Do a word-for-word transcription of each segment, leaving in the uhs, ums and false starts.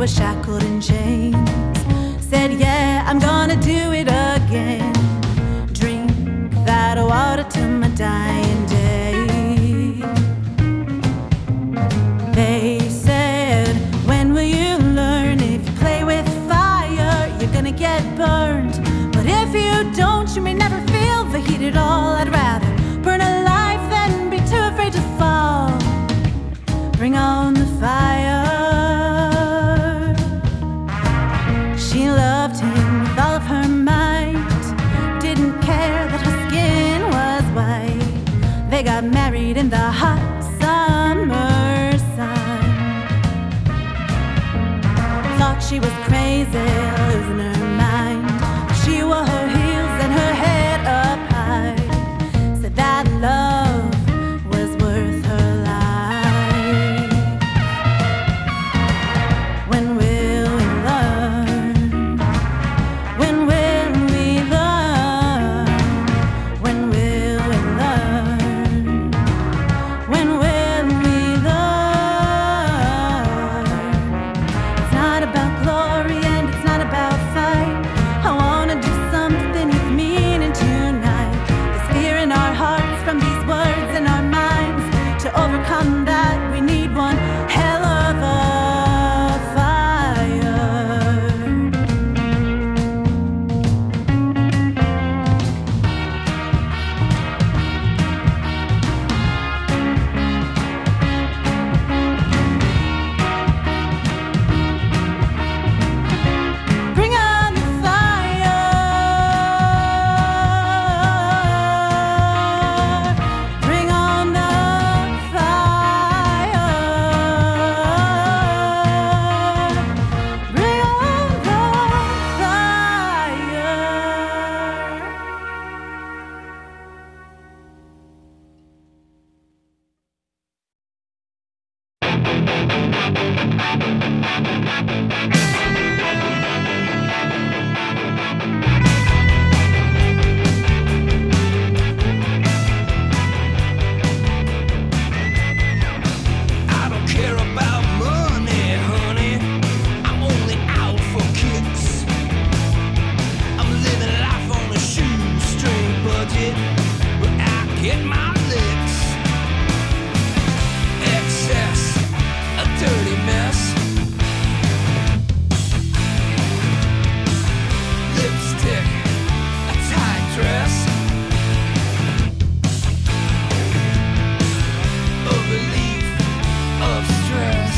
was shackled in chains. Said, yeah, I'm gonna do it again. Drink that water till my dying day. They said, when will you learn? If you play with fire, you're gonna get burned. But if you don't, you may never feel the heat at all. I'd rather burn alive than be too afraid to fall. Bring on the fire. She loved him with all of her might. Didn't care that her skin was white. They got married in the hot summer sun. Thought she was crazy, losing her mind. She wore her heels and her head up high. Said that love was worth her life. When will we learn? When will we learn? When will we learn? When will we learn? It's not about glory and it's not about fight. I wanna do something with meaning tonight. There's fear in our hearts from these words in our minds. To overcome that, we need one hell of a fire. Bring on the fire. Bring on the fire. Bring on the fire. I don't care about money, honey. I'm only out for kicks. I'm living life on a shoestring budget, but I get my licks. Excess, a dirty mess. Lipstick, a tight dress. A relief of stress.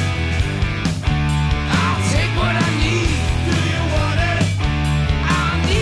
I'll take what I need. Do you want it? I need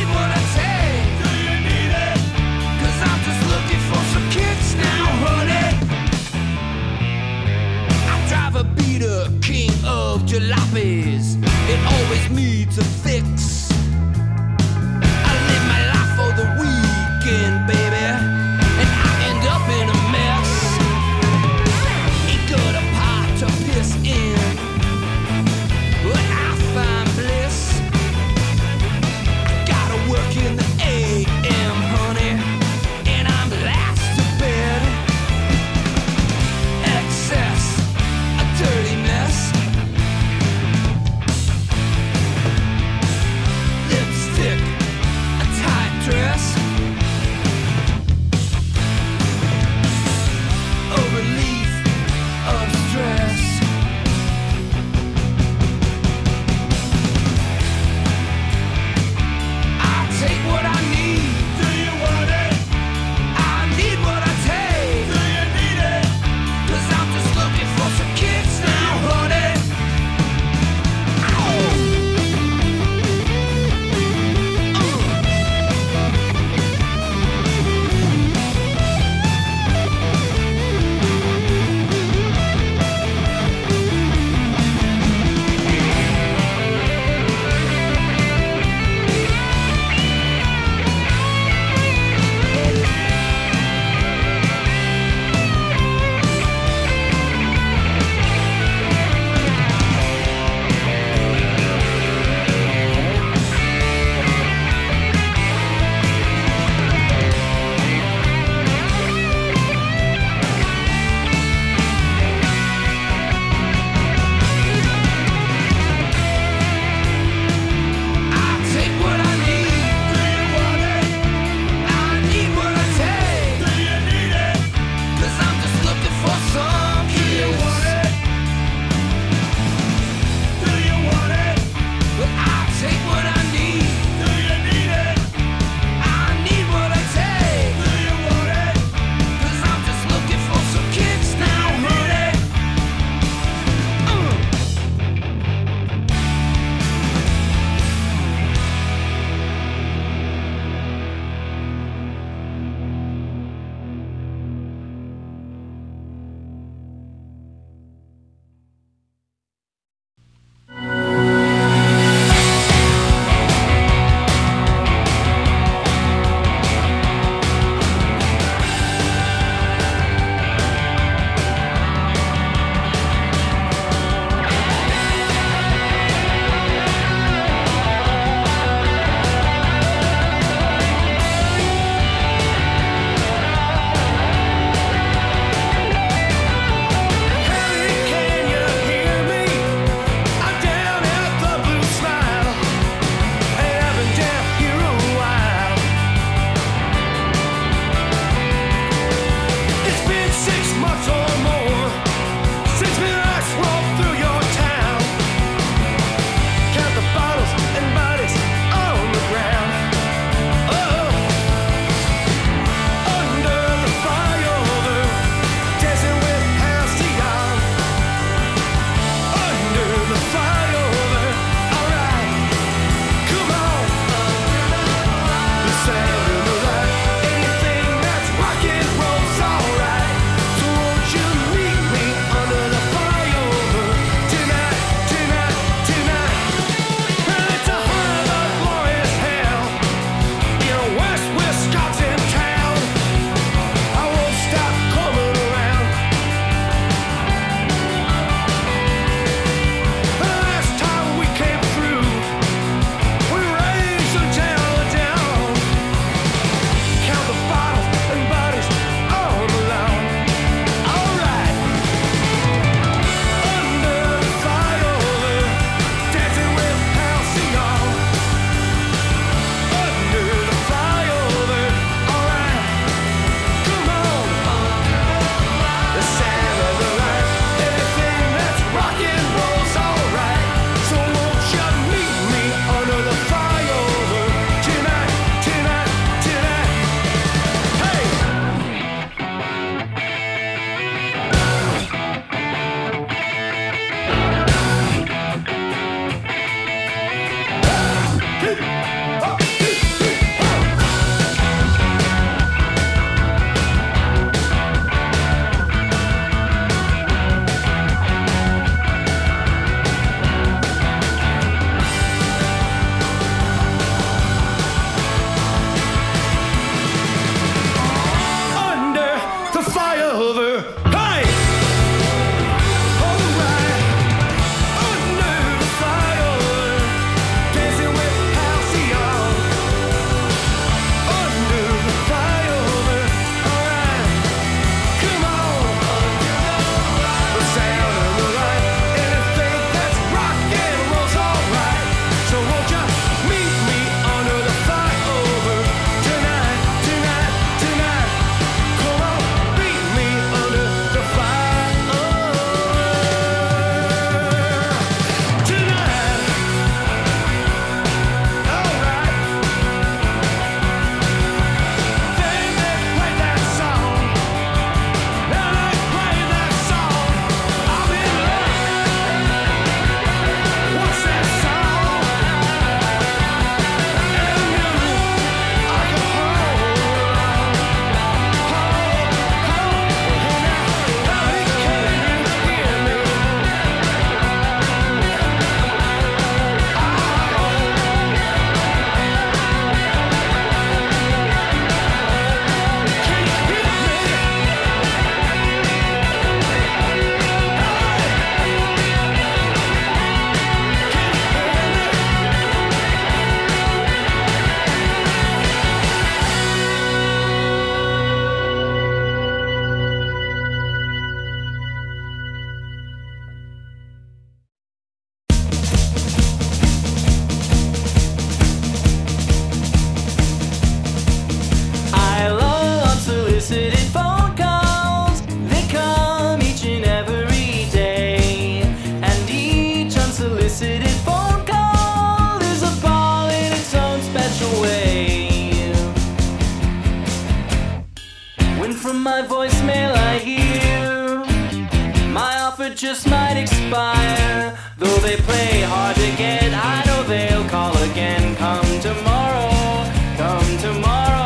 my voicemail I hear my offer just might expire. Though they play hard to get, I know they'll call again. Come tomorrow, come tomorrow.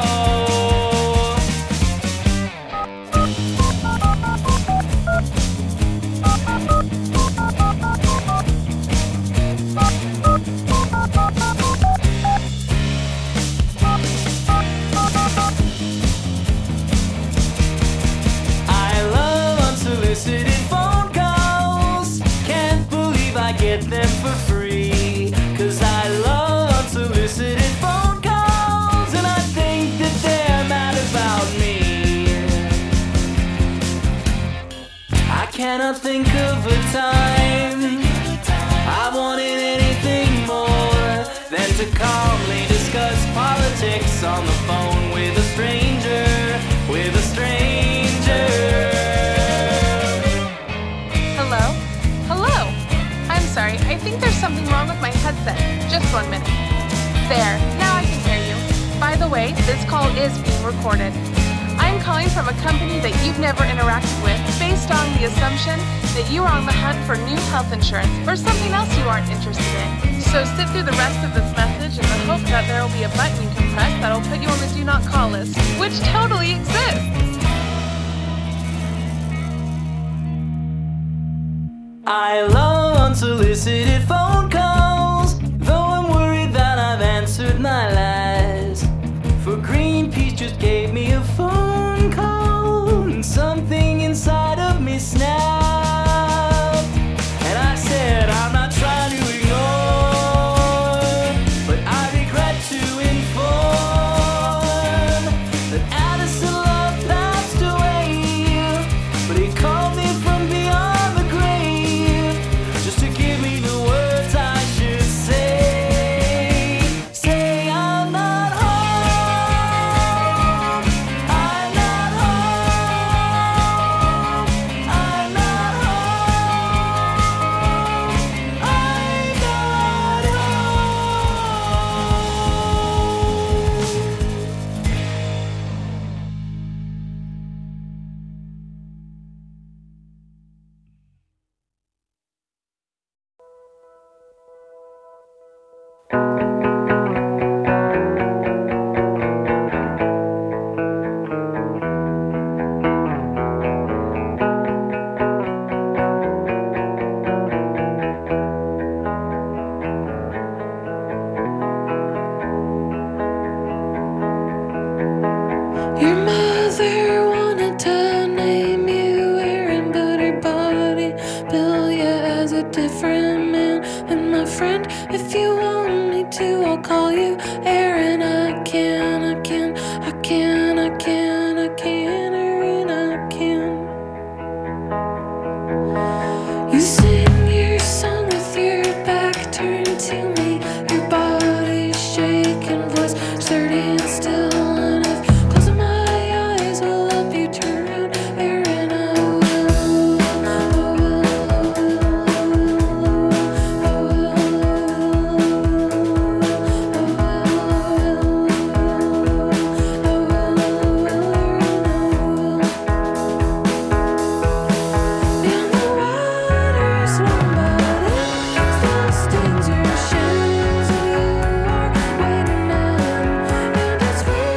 Get them for free, 'cause I love unsolicited phone calls, and I think that they're mad about me. I cannot think of a time I wanted anything more than to calmly discuss politics on the phone with a stranger, with a stranger. Hello? Hello? I'm sorry, I think there's something wrong with my headset. Just one minute. There, now I can hear you. By the way, this call is being recorded. I'm calling from a company that you've never interacted with based on the assumption that you are on the hunt for new health insurance or something else you aren't interested in. So sit through the rest of this message in the hope that there will be a button you can press that will put you on the do not call list, which totally exists. I love unsolicited phone calls, though I'm worried that I've answered my last. For Greenpeace just gave me a phone call, and something inside of me snapped. And I said, I'm not trying to ignore, but I regret to inform that Addison Love passed away. But he called me from beyond the grave, just to give me the words I should say. Say I'm not home, I'm not home, I'm not home, I'm not Your mother wanted to name you Aaron, but her body built you as a different man. And my friend, if you want me to, I'll call you Aaron. I can, I can, I can, I can, I can, Aaron, I can. You sing your song with your back turned to me, your body shaking, voice sturdy and still. And if closing my eyes will help you turn around, Aaron, I will, I will, I will, I Beyond the waters, one body still stings your shoes. You are waiting on, and it's real.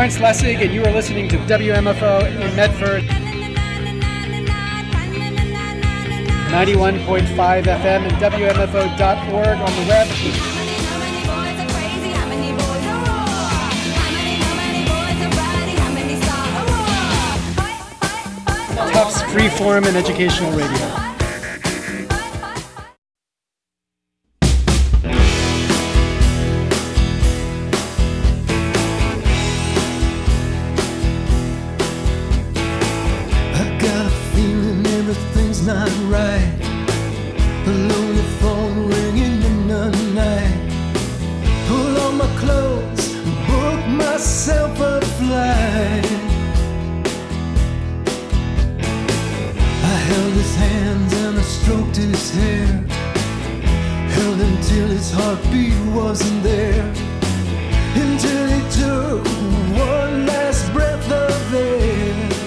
Lawrence Lessig, and you are listening to W M F O in Medford. ninety-one point five F M and W M F O dot org on the web. Tufts Freeform and Educational Radio. Not right. Alone, the phone ringing in the night. Pull on my clothes, book myself a flight. I held his hands and I stroked his hair. Held him till his heartbeat wasn't there. Until he took one last breath of air.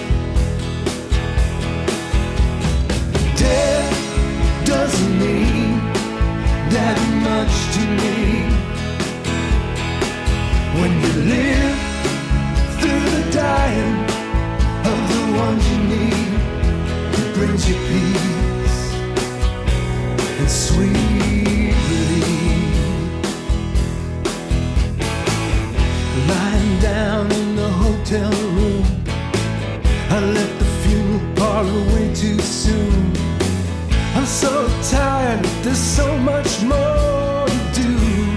Death doesn't mean that much to me. When you live through the dying of the ones you need, it brings you peace and sweet relief. Lying down in the hotel room, I left the funeral parlor way too soon. I'm so tired, there's so much more to do.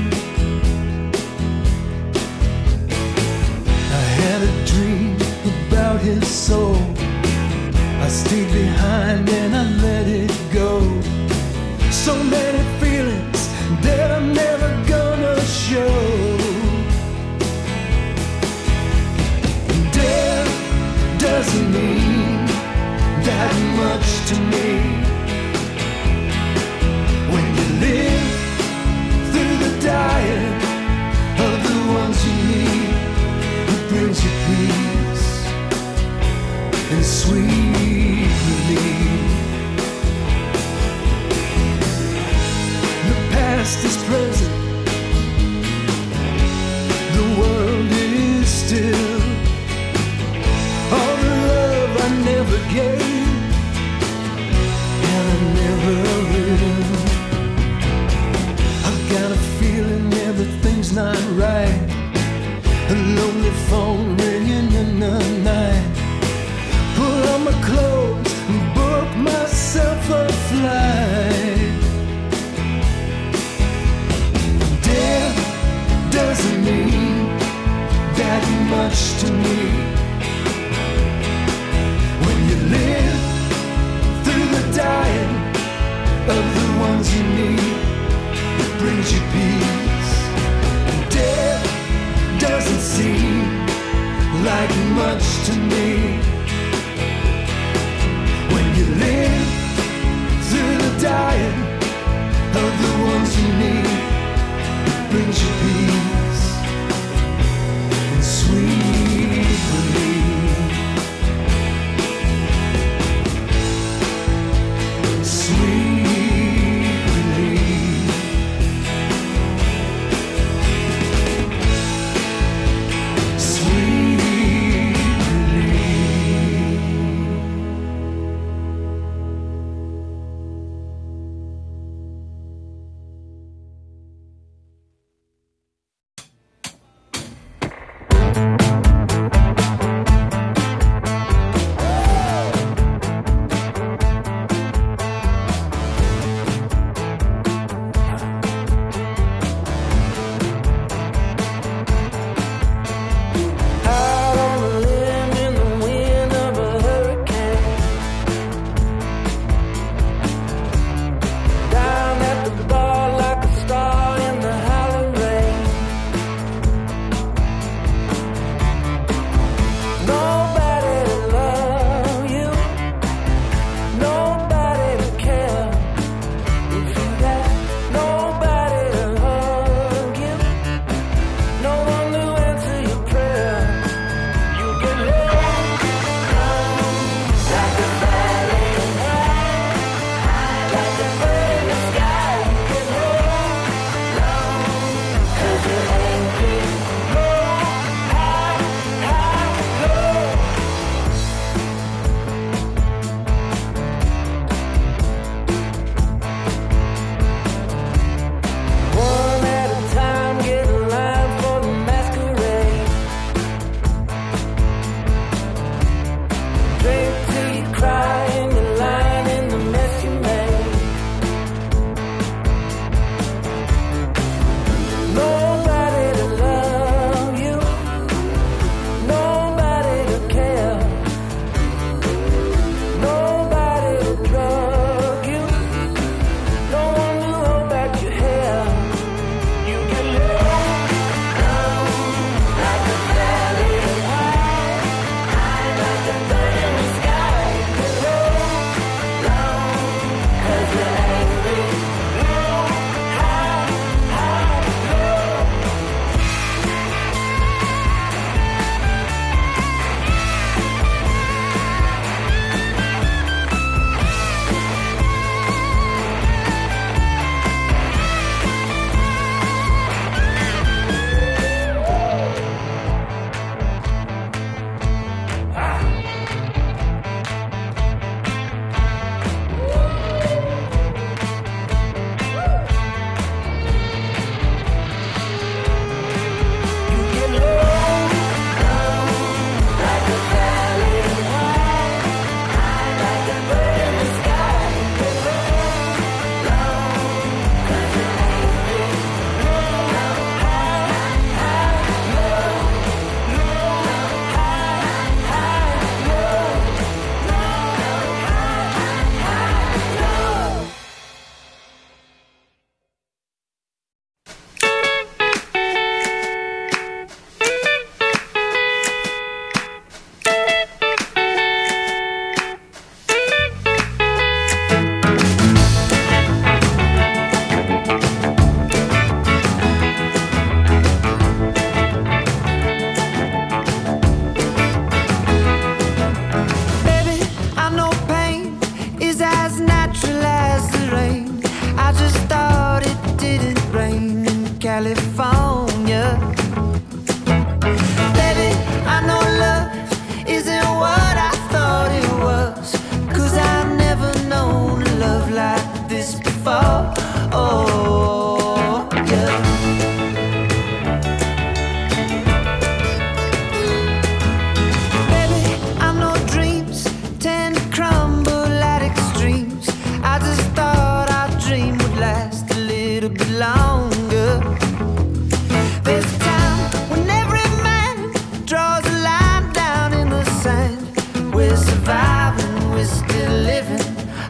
I had a dream about his soul. I stayed behind and I let it go. So many feelings that I'm never gonna show. Death doesn't mean that much to me. When you live through the dying of the ones you need, it brings you peace and sweet relief.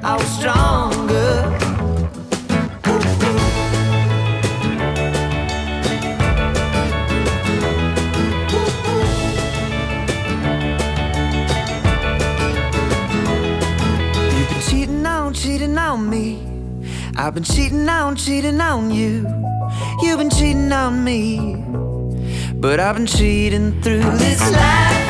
I was stronger. You've been cheating on, cheating on me. I've been cheating on, cheating on you. You've been cheating on me, but I've been cheating through this life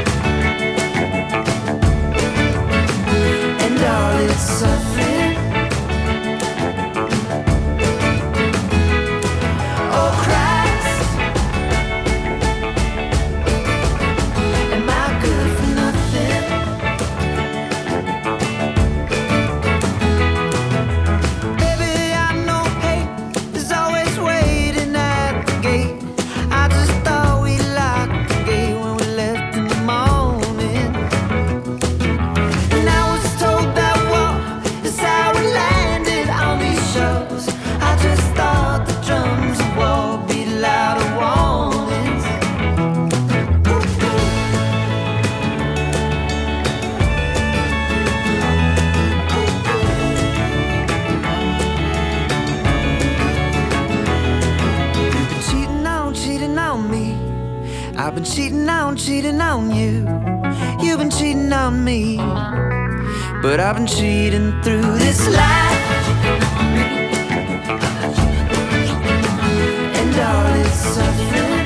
and all its suffering. Oh Christ, am I good for nothing? Baby, I know hate is always waiting at the gate. I just thought we locked the gate when we left in the morning. And I was told that war is how we landed on these shores. I just thought the drums of war beat louder warnings. You've been cheating on, cheating on me. I've been cheating on, cheating on you. You've been cheating on me, but I've been cheating through this life and all its suffering.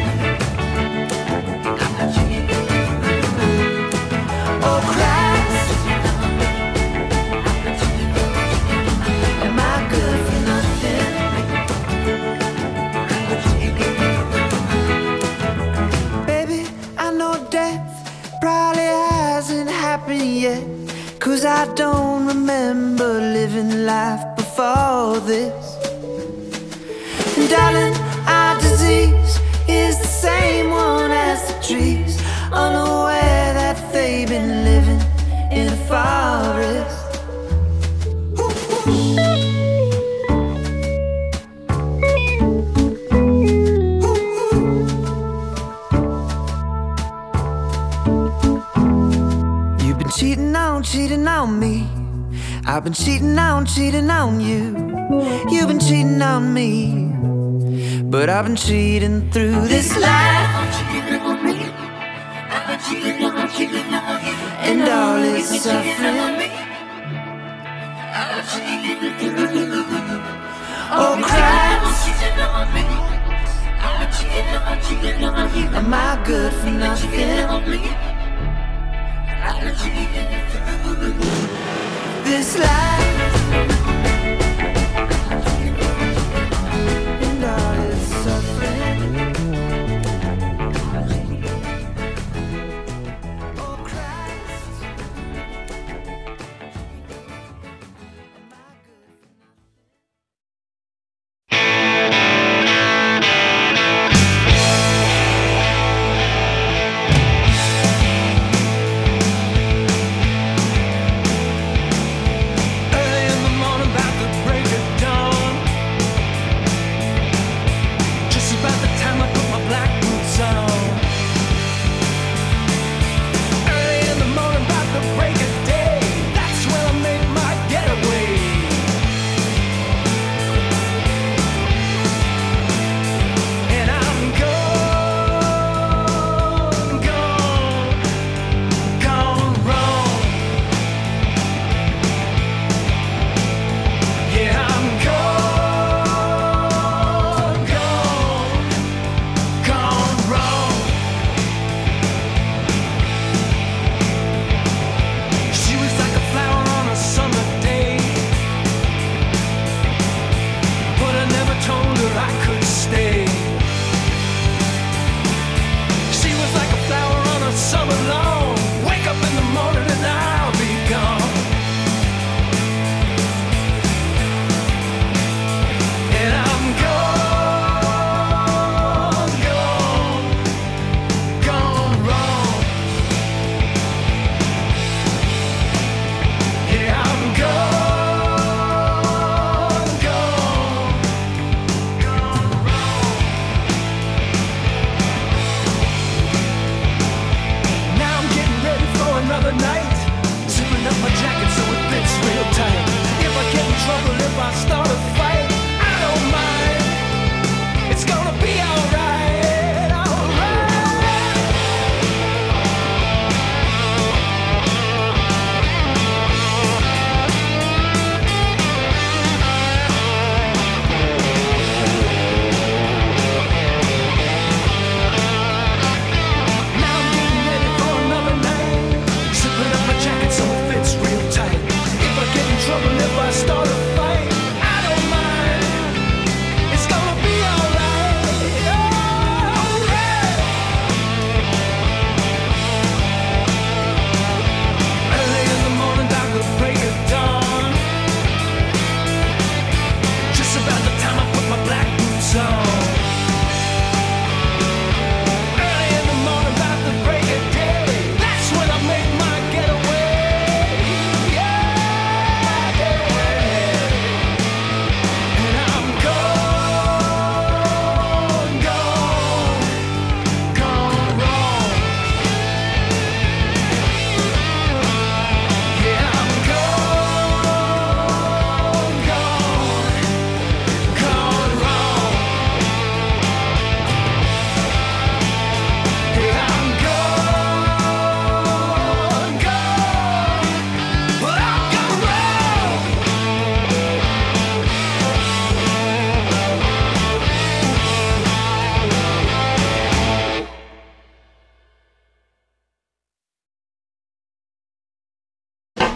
Oh Christ, am I good for nothing? Baby, I know death probably hasn't happened yet, 'cause I don't remember living life before this. And darling, our disease is the same one as the trees, unaware that they've been living in a forest. You've been cheating on, cheating on me. I've been cheating on, cheating on you. You've been cheating on me, but I've been cheating through this life and all its suffering. Oh Christ, am I good for nothing? This life and all its suffering. Oh Christ, am I good? Earth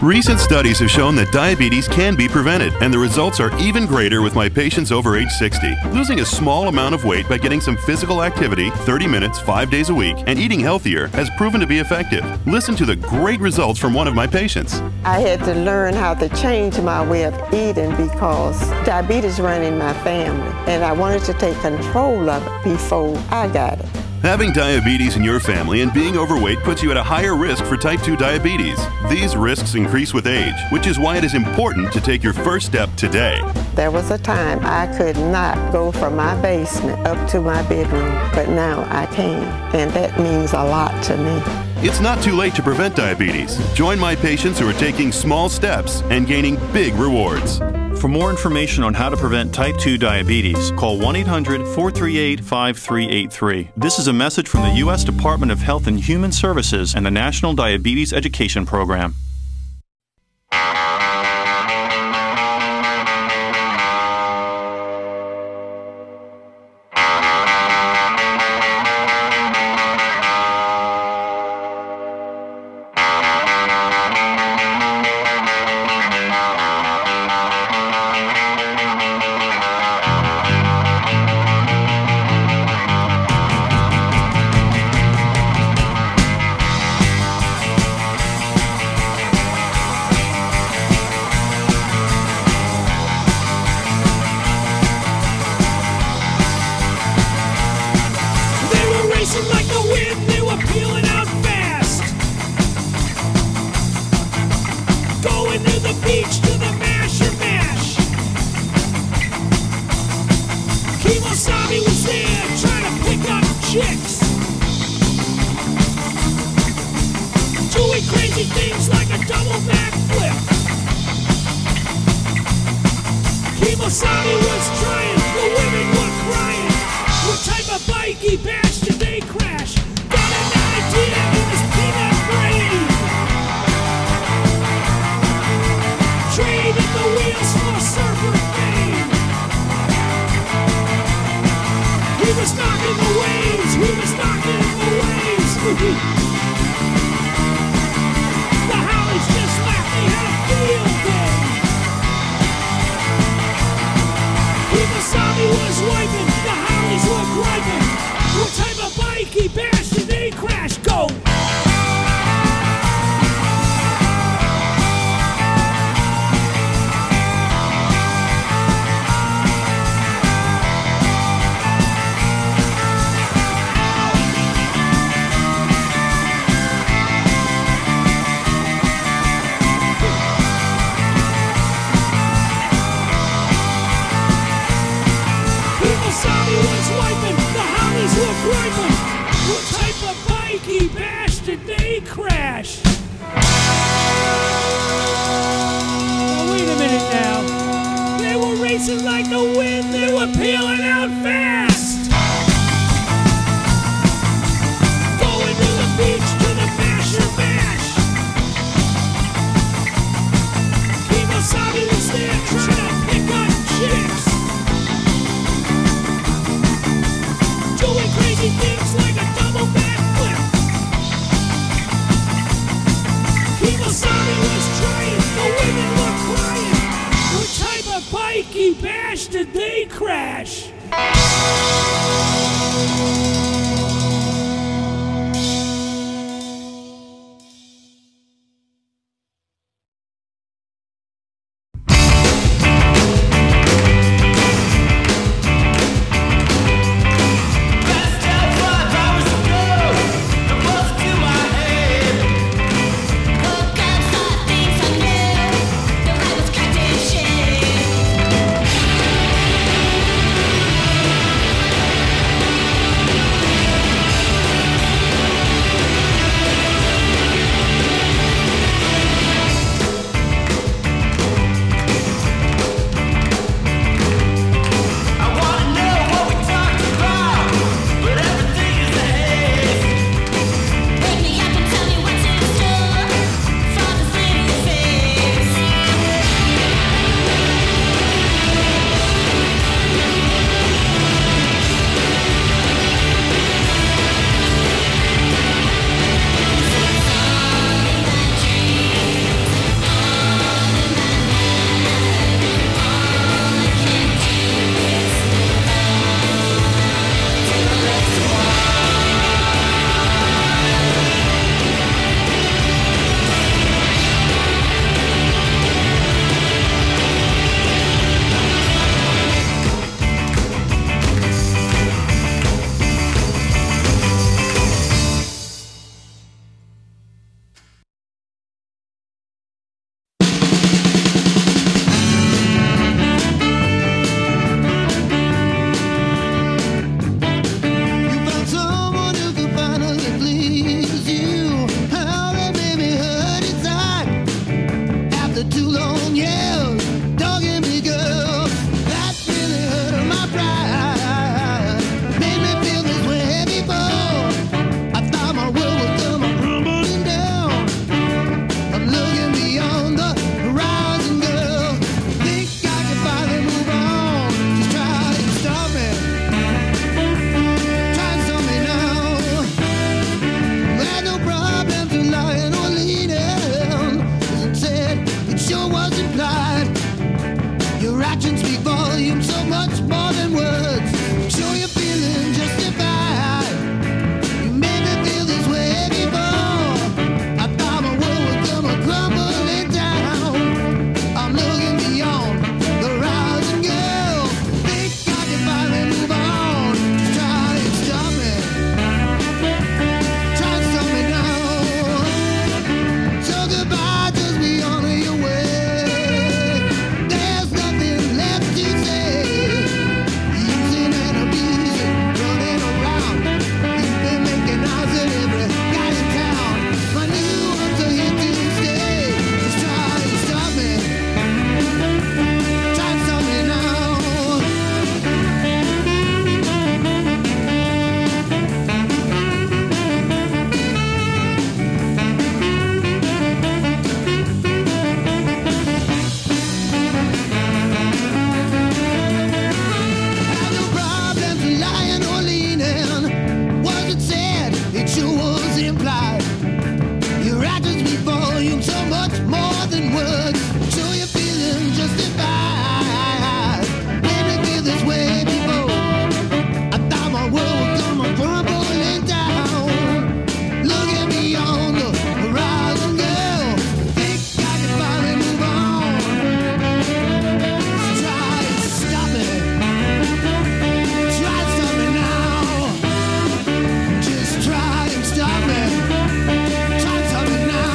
Recent studies have shown that diabetes can be prevented, and the results are even greater with my patients over age sixty. Losing a small amount of weight by getting some physical activity, thirty minutes, five days a week, and eating healthier has proven to be effective. Listen to the great results from one of my patients. I had to learn how to change my way of eating because diabetes ran in my family, and I wanted to take control of it before I got it. Having diabetes in your family and being overweight puts you at a higher risk for type two diabetes. These risks increase with age, which is why it is important to take your first step today. There was a time I could not go from my basement up to my bedroom, but now I can, and that means a lot to me. It's not too late to prevent diabetes. Join my patients who are taking small steps and gaining big rewards. For more information on how to prevent type two diabetes, call one eight hundred, four three eight, five three eight three. This is a message from the U S Department of Health and Human Services and the National Diabetes Education Program. Shit. ten years, dogging me, girl. That really hurt my pride. Made me feel this way before. I thought my world was coming crumbling down. I'm looking beyond the horizon, girl. Think I can finally move on. Just try and stop me. Try and stop me now. Had no problems with lying or leaning. As it said, it sure was implied. Your actions speak volumes, so much more than words. Show you're feeling justified. You made me feel this way before. I thought my world was gonna crumbling down. I'm looking beyond the horizon, girl. Think I can finally move on. Just try and stop me. Try and stop me now. So goodbye, just be on your way. There's nothing left to say. Using and abusing, running around. You've been making eyes at every guy in town. My new ones are here to stay. Just try and stop me. Try and stop me now. Had no problems with lying or leaning. Wasn't said, it sure was implied. Your actions speak volumes, so much more than words. Show you're feeling justified. Made me feel this way before. I thought my world was gonna crumbling down. Looking beyond the horizon, girl. Think I can finally move on. Just try and stop it. Try and stop me now. Just try and stop me. Try and stop me now.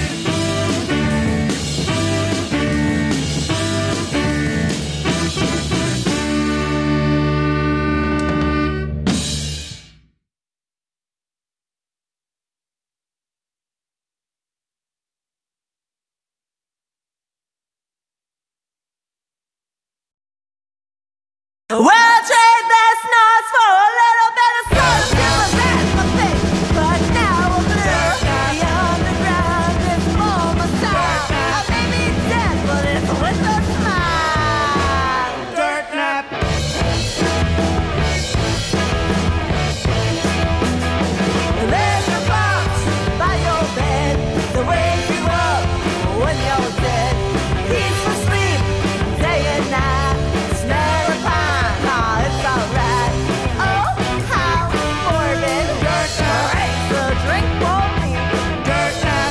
Well, trade this noise for a little bit of solitude. That's my thing. But now I'm blue. The underground is for my style. I may be dead, but it's with a smile. Dirt nap. There's a box by your bed to wake you up when you're dead. Peaceful sleep, day and night. Smell the pine, oh, it's alright. Oh, how morbid. Dirt nap, the drink for me. Dirt nap.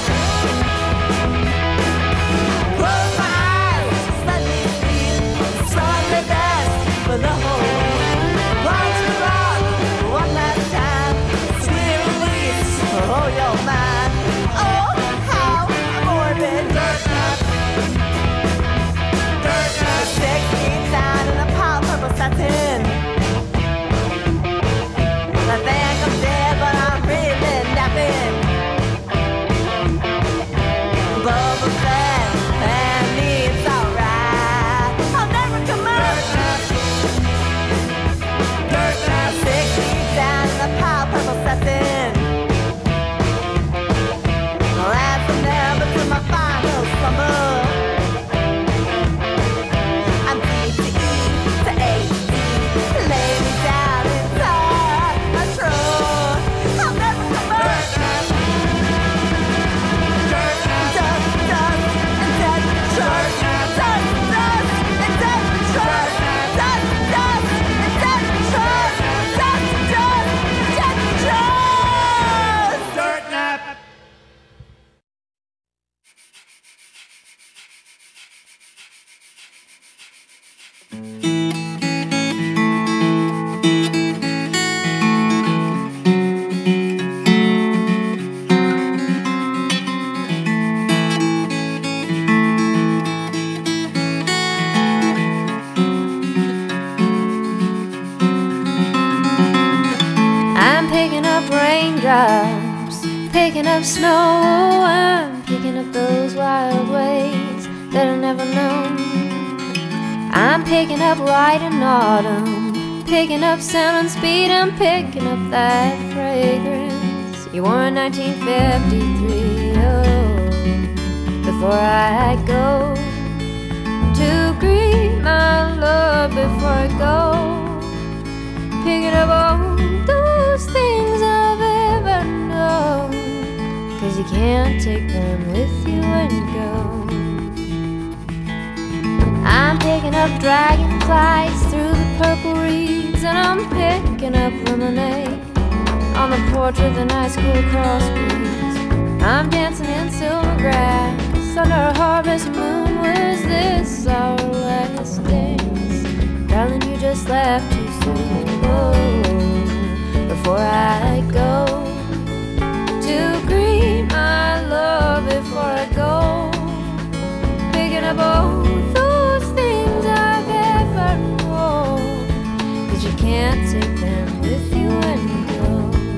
Close my eyes, let me sleep. Sunday best for the whole week. Punch the rock one last time. Sweet release, oh, your mind. Oh, how morbid. Dirt nap. Dirt nap. sixteen down in a pile purple satin. I think I'm dead, but I'm really napping. Bubble fat and me, it's alright. I'll never come up. Dirt nap. sixteen down in a pile purple satin. Last from never to my final summer. I'm D to E to A to D. Lay me down inside my truck. I'll never come back. Dust, dust, and dead church. Dust, dust, and dead church. Dust, dust, and dead church. Dust, dust, and dead church. Dirt nap. I'm picking up raindrops, picking up snow. I'm picking up those wild ways that I never known. I'm picking up light in autumn, picking up sound and speed. I'm picking up that fragrance you wore in nineteen fifty-three. Oh, before I go to greet my love, before I go, picking up all those things I've ever known, 'cause you can't take them with you when you go. I'm picking up dragonflies through the purple reeds, and I'm picking up lemonade on the porch of the nice cool cross breeze. I'm dancing in silver grass under a harvest moon. Was this our last dance? Darling, you just left too soon. Oh, before I go to greet my love, before I go, picking up all those things I've ever known, 'cause you can't take them with you when you go.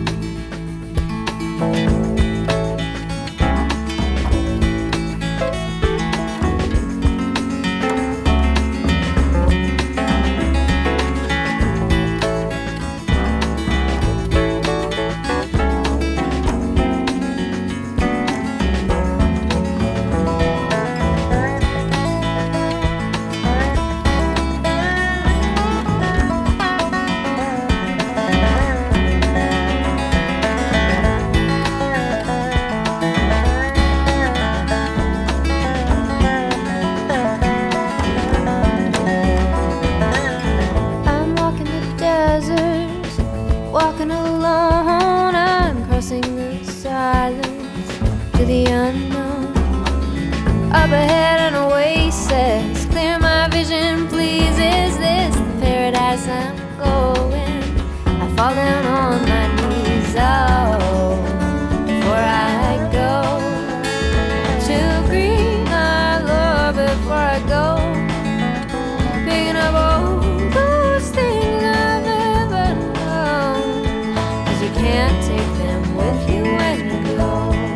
Walking alone, I'm crossing the silence to the unknown. Up ahead an oasis, clear my vision please. Is this the paradise I'm going? I fall down on my knees. Oh, before I go to greet my love, before I go, picking up all those things I've ever known, 'cause you can't take them with you when you go.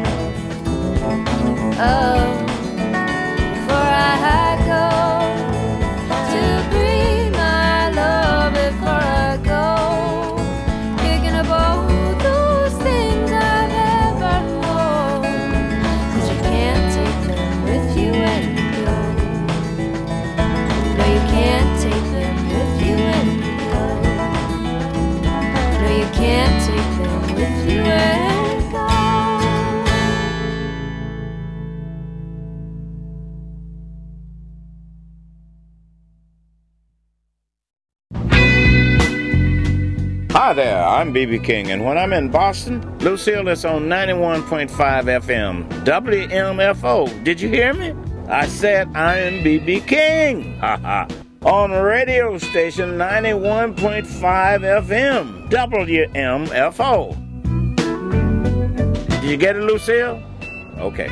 Oh, before I go to greet my love, before I go, picking up all those things I've ever known, 'cause you can't take them with you when you go. No, you can't take them with you when you go. No, you can't take them with you when you go. Hi there, I'm B B King, and when I'm in Boston, Lucille is on ninety-one point five F M, W M F O. Did you hear me? I said I'm B B King, haha, on radio station ninety-one point five F M, W M F O. Did you get it, Lucille? Okay.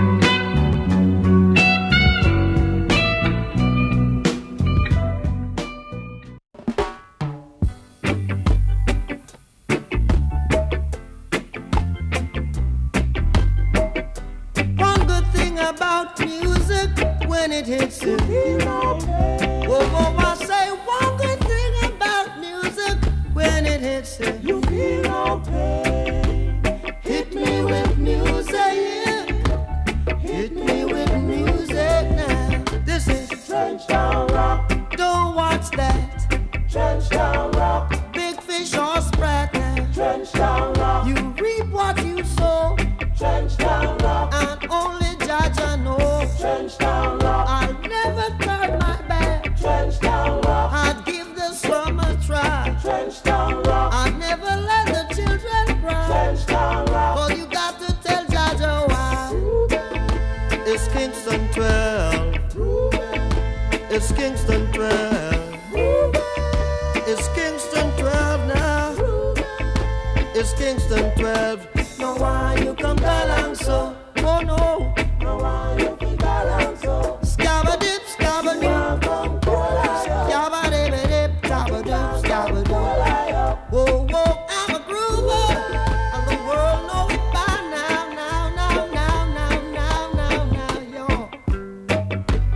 One good thing about music, when it hits you, oh, oh, I say one good thing about music, when it hits you, you feel okay. Hit me with music, yeah. Hit me with music now. This is Trench Town Rock. Don't watch that. Trench Town Rock. Big fish or sprat now. Trench Town Rock. You reap what you sow. Trench Town Rock. And only Judge I know. Trench Town Rock. I'll never turn my back. Trench Town Rock. I'd give the slum a try. Trench Town Rock. I'd never let the children cry. Trench Town Rock. Oh, you got to tell Judge why. It's Kingston twelve. It's Kingston twelve. It's Kingston twelve now. It's Kingston twelve. No, why you come down so? Oh no. No, why you come down so? Scabba dip, scabba dip. Scabba dip, dip, scabba dip, scabba dip. Whoa, whoa, I'm a groover. And the world know it by now, now, now, now, now, now, now, now, yo.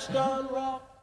Western rock.